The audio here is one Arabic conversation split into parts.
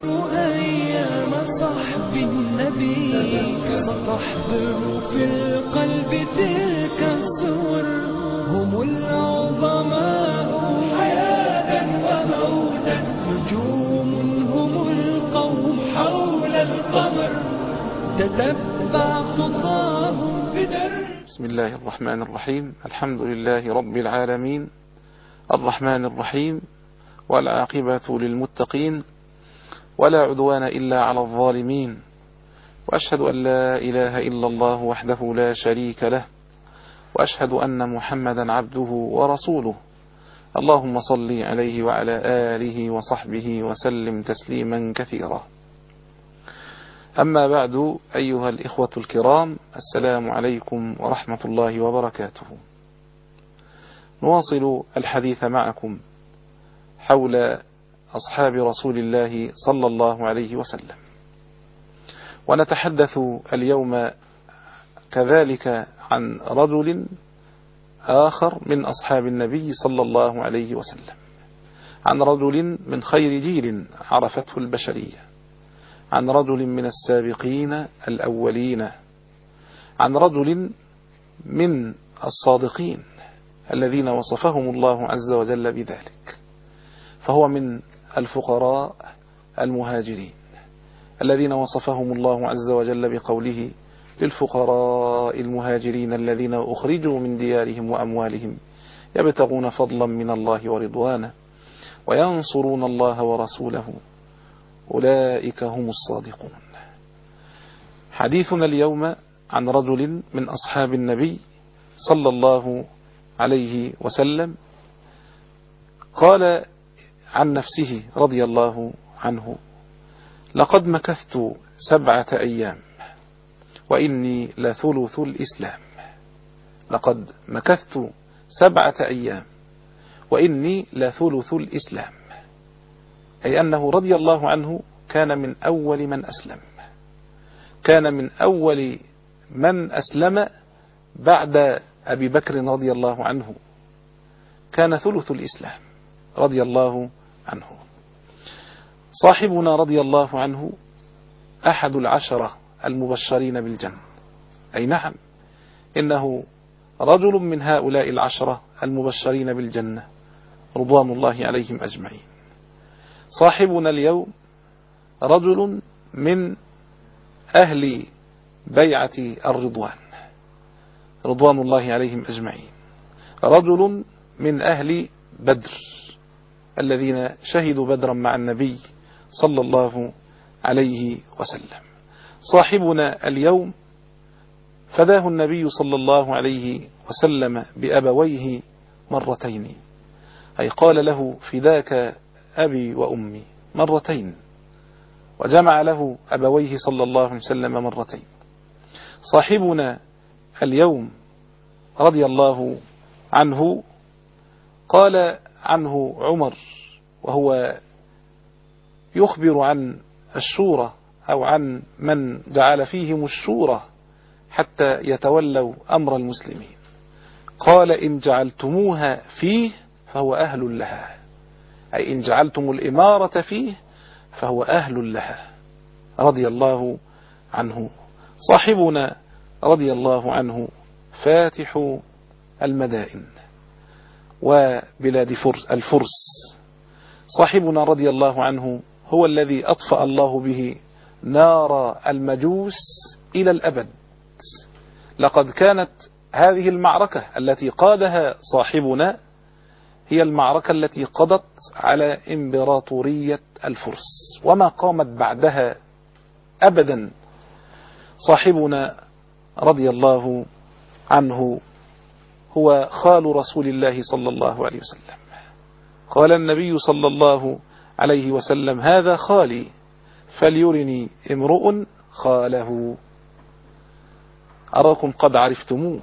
أيام صحب النبي ستحضر في القلب تلك الصور. هم العظماء حياة وموتا، نجوم هم القوم حول القمر، تتبع خطاهم بدر. بسم الله الرحمن الرحيم. الحمد لله رب العالمين، الرحمن الرحيم، والعاقبة للمتقين، ولا عدوان إلا على الظالمين، وأشهد أن لا إله إلا الله وحده لا شريك له، وأشهد أن محمدا عبده ورسوله. اللهم صل عليه وعلى آله وصحبه وسلم تسليما كثيرا. أما بعد، أيها الإخوة الكرام، السلام عليكم ورحمة الله وبركاته. نواصل الحديث معكم حول أصحاب رسول الله صلى الله عليه وسلم، ونتحدث اليوم كذلك عن رجل آخر من أصحاب النبي صلى الله عليه وسلم، عن رجل من خير جيل عرفته البشرية، عن رجل من السابقين الأولين، عن رجل من الصادقين الذين وصفهم الله عز وجل بذلك، فهو من الفقراء المهاجرين الذين وصفهم الله عز وجل بقوله: للفقراء المهاجرين الذين أخرجوا من ديارهم وأموالهم يبتغون فضلا من الله ورضوانا وينصرون الله ورسوله أولئك هم الصادقون. حديثنا اليوم عن رجل من أصحاب النبي صلى الله عليه وسلم، قال عن نفسه رضي الله عنه: لقد مكثت 7 أيام وإني لثلث الإسلام. لقد مكثت 7 أيام وإني لثلث الإسلام، أي أنه رضي الله عنه كان من أول من أسلم، كان من أول من أسلم بعد أبي بكر رضي الله عنه، كان ثلث الإسلام رضي الله عنه. صاحبنا رضي الله عنه أحد 10 المبشرين بالجنة، أي نعم، إنه رجل من هؤلاء 10 المبشرين بالجنة رضوان الله عليهم أجمعين. صاحبنا اليوم رجل من أهل بيعة الرضوان رضوان الله عليهم أجمعين، رجل من أهل بدر الذين شهدوا بدرا مع النبي صلى الله عليه وسلم. صاحبنا اليوم فداه النبي صلى الله عليه وسلم بأبويه مرتين، أي قال له: فداك أبي وأمي مرتين، وجمع له أبويه صلى الله عليه وسلم مرتين. صاحبنا اليوم رضي الله عنه قال عنه عمر، وهو يخبر عن الشورى أو عن من جعل فيهم الشورى حتى يتولوا أمر المسلمين، قال: إن جعلتموها فيه فهو أهل لها، أي إن جعلتم الإمارة فيه فهو أهل لها، رضي الله عنه. صاحبنا رضي الله عنه فاتح المدائن وبلاد الفرس. صاحبنا رضي الله عنه هو الذي أطفأ الله به نار المجوس إلى الأبد. لقد كانت هذه المعركة التي قادها صاحبنا هي المعركة التي قضت على إمبراطورية الفرس وما قامت بعدها أبدا. صاحبنا رضي الله عنه هو خال رسول الله صلى الله عليه وسلم. قال النبي صلى الله عليه وسلم: هذا خالي فليرني امرؤ خاله. أراكم قد عرفتموه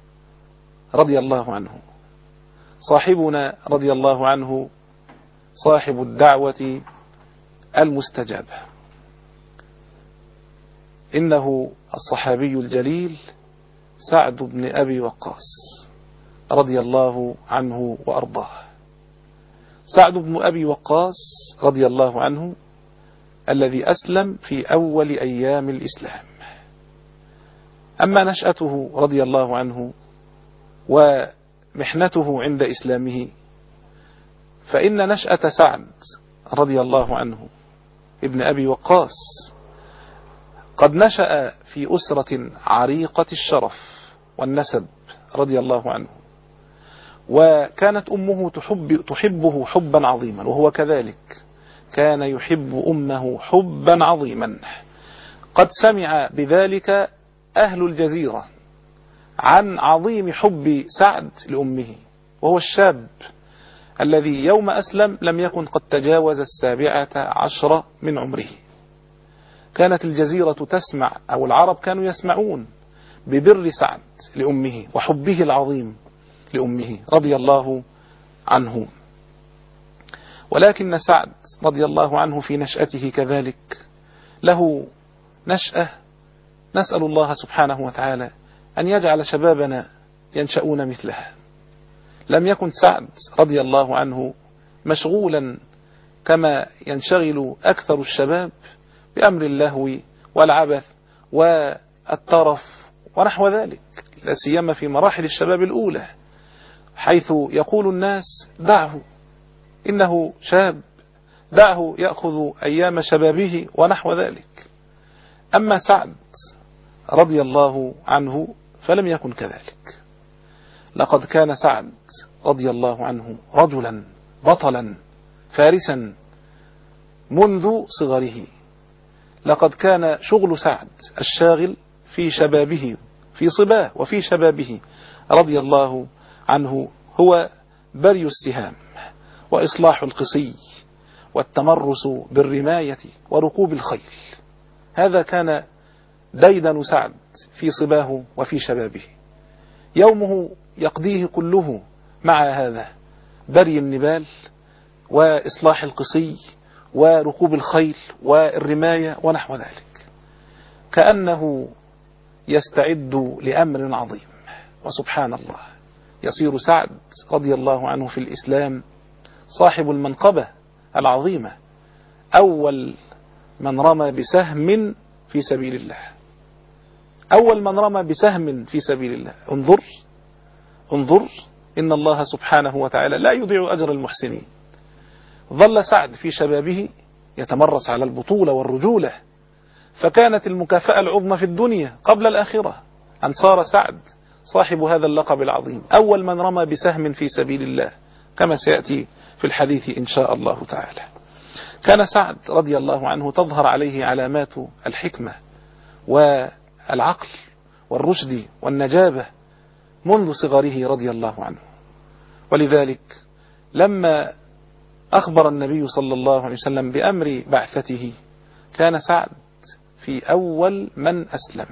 رضي الله عنه. صاحبنا رضي الله عنه صاحب الدعوة المستجابة، إنه الصحابي الجليل سعد بن أبي وقاص رضي الله عنه وأرضاه. سعد بن أبي وقاص رضي الله عنه الذي أسلم في أول أيام الإسلام. أما نشأته رضي الله عنه ومحنته عند إسلامه، فإن نشأة سعد رضي الله عنه ابن أبي وقاص قد نشأ في أسرة عريقة الشرف والنسب رضي الله عنه، وكانت أمه تحبه حبا عظيما، وهو كذلك كان يحب أمه حبا عظيما. قد سمع بذلك أهل الجزيرة عن عظيم حب سعد لأمه، وهو الشاب الذي يوم أسلم لم يكن قد تجاوز 17 من عمره. كانت الجزيرة تسمع، أو العرب كانوا يسمعون ببر سعد لأمه وحبه العظيم لأمه رضي الله عنه. ولكن سعد رضي الله عنه في نشأته كذلك له نشأة نسأل الله سبحانه وتعالى أن يجعل شبابنا ينشأون مثلها. لم يكن سعد رضي الله عنه مشغولا كما ينشغل أكثر الشباب بأمر اللهو والعبث والطرف ونحو ذلك، لا سيما في مراحل الشباب الأولى، حيث يقول الناس دعه إنه شاب، دعه يأخذ أيام شبابه ونحو ذلك. أما سعد رضي الله عنه فلم يكن كذلك. لقد كان سعد رضي الله عنه رجلا بطلا فارسا منذ صغره. لقد كان شغل سعد الشاغل في شبابه، في صباه وفي شبابه رضي الله عنه، هو بري السهام وإصلاح القصي والتمرس بالرماية وركوب الخيل. هذا كان ديدن سعد في صباه وفي شبابه. يومه يقضيه كله مع هذا، بري النبال وإصلاح القصي وركوب الخيل والرماية ونحو ذلك، كأنه يستعد لأمر عظيم. وسبحان الله، يصير سعد رضي الله عنه في الإسلام صاحب المنقبة العظيمة، أول من رمى بسهم في سبيل الله، أول من رمى بسهم في سبيل الله. انظر إن الله سبحانه وتعالى لا يضيع أجر المحسنين. ظل سعد في شبابه يتمرس على البطولة والرجولة، فكانت المكافأة العظمى في الدنيا قبل الآخرة أن صار سعد صاحب هذا اللقب العظيم، أول من رمى بسهم في سبيل الله، كما سيأتي في الحديث إن شاء الله تعالى. كان سعد رضي الله عنه تظهر عليه علامات الحكمة والعقل والرشد والنجابة منذ صغره رضي الله عنه. ولذلك لما أخبر النبي صلى الله عليه وسلم بأمر بعثته، كان سعد في أول من أسلم.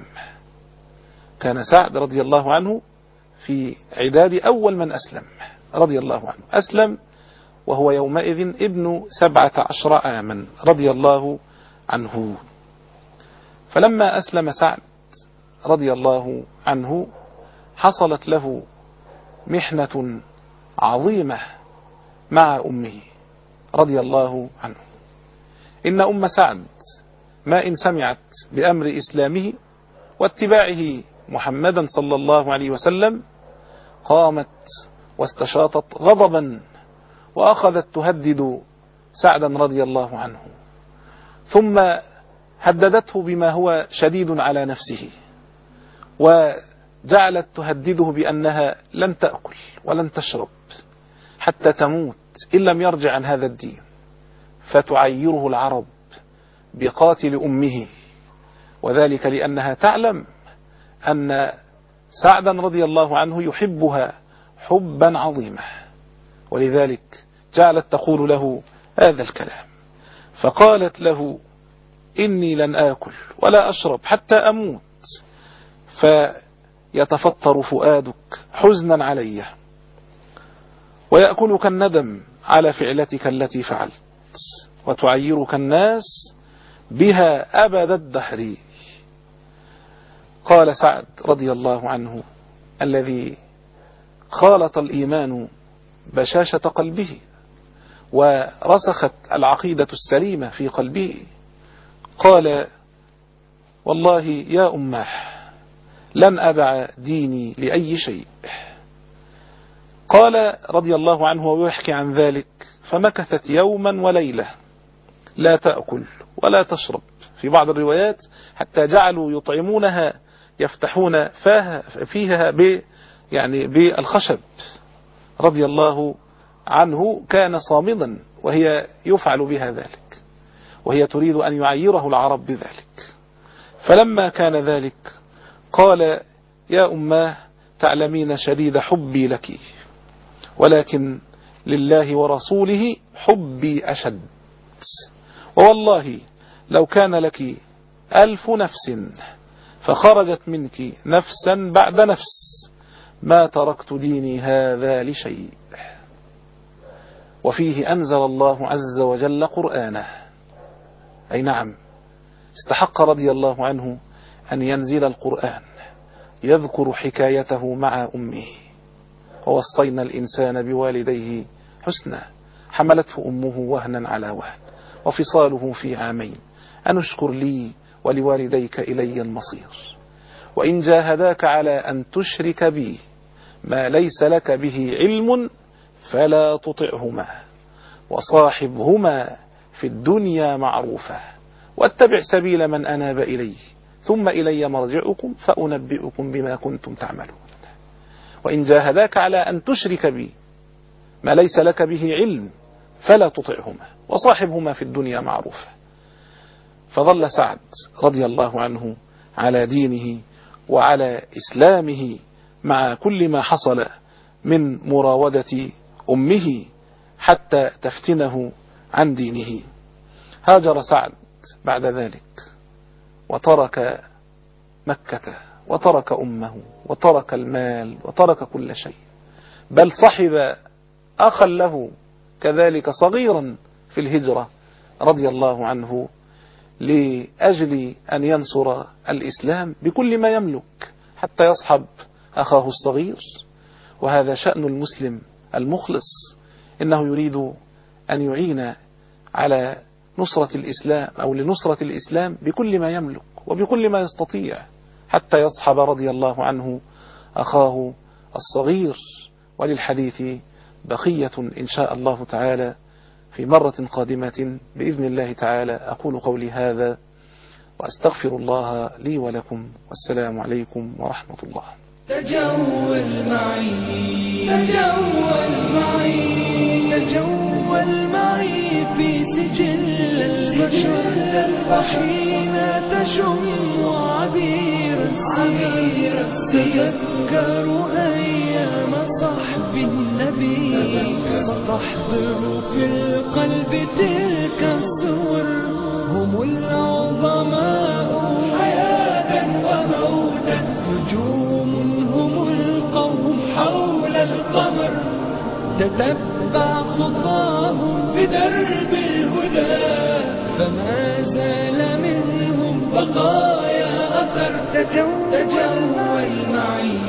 كان سعد رضي الله عنه في عداد أول من أسلم رضي الله عنه. أسلم وهو يومئذ ابن 17 عاما رضي الله عنه. فلما أسلم سعد رضي الله عنه حصلت له محنة عظيمة مع أمه رضي الله عنه. إن أم سعد ما إن سمعت بأمر إسلامه واتباعه محمدا صلى الله عليه وسلم قامت واستشاطت غضبا وأخذت تهدد سعدا رضي الله عنه، ثم هددته بما هو شديد على نفسه، وجعلت تهدده بأنها لن تأكل ولن تشرب حتى تموت إن لم يرجع عن هذا الدين، فتعيره العرب بقاتل أمه، وذلك لأنها تعلم أن سعدا رضي الله عنه يحبها حبا عظيما، ولذلك جعلت تقول له هذا الكلام. فقالت له إني لن آكل ولا أشرب حتى أموت، فيتفطر فؤادك حزنا علي، ويأكلك الندم على فعلتك التي فعلت، وتعيرك الناس بها أبد الدهر. قال سعد رضي الله عنه الذي خالط الإيمان بشاشة قلبه ورسخت العقيدة السليمة في قلبه، قال والله يا أماه لن أدع ديني لأي شيء. قال رضي الله عنه ويحكي عن ذلك فمكثت يوما وليلة لا تأكل ولا تشرب، في بعض الروايات حتى جعلوا يطعمونها يفتحون فيها بالخشب. رضي الله عنه كان صامدا وهي يفعل بها ذلك، وهي تريد أن يعيره العرب بذلك. فلما كان ذلك قال يا أماه تعلمين شديد حبي لك، ولكن لله ورسوله حبي أشد، ووالله لو كان لك 1000 نفس فخرجت منك نفسا بعد نفس ما تركت ديني هذا لشيء. وفيه أنزل الله عز وجل قرآنه، أي نعم استحق رضي الله عنه أن ينزل القرآن يذكر حكايته مع أمه. ووصينا الإنسان بوالديه حسنا حملته أمه وهنا على وهن وفصاله في 2 عام أن اشكر لي ولوالديك إلي المصير، وإن جاهداك على أن تشرك بي ما ليس لك به علم فلا تطعهما وصاحبهما في الدنيا معروفا واتبع سبيل من أناب إلي ثم إلي مرجعكم فأنبئكم بما كنتم تعملون. وإن جاهداك على أن تشرك بي ما ليس لك به علم فلا تطعهما وصاحبهما في الدنيا معروفا. فظل سعد رضي الله عنه على دينه وعلى إسلامه مع كل ما حصل من مراودة أمه حتى تفتنه عن دينه. هاجر سعد بعد ذلك وترك مكة وترك أمه وترك المال وترك كل شيء، بل صحب أخا له كذلك صغيرا في الهجرة رضي الله عنه لأجل أن ينصر الإسلام بكل ما يملك حتى يصحب أخاه الصغير. وهذا شأن المسلم المخلص، إنه يريد أن يعين على نصرة الإسلام أو لنصرة الإسلام بكل ما يملك وبكل ما يستطيع حتى يصحب رضي الله عنه أخاه الصغير. وللحديث بقية إن شاء الله تعالى في مرة قادمة بإذن الله تعالى. أقول قولي هذا وأستغفر الله لي ولكم، والسلام عليكم ورحمة الله. تجول معي تجول معي تجول معي في سجل البشر حين تشم عبير تذكر أيام صحب النبي ستحضر في القلب تلك الصور. هم العظماء حياة وموتا نجوم هم القوم حول القمر تتبع خطاهم بدرب الهدى فما زال منهم بقايا أثر. تجول معي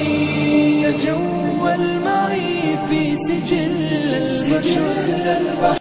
تجول معي في سجل البشر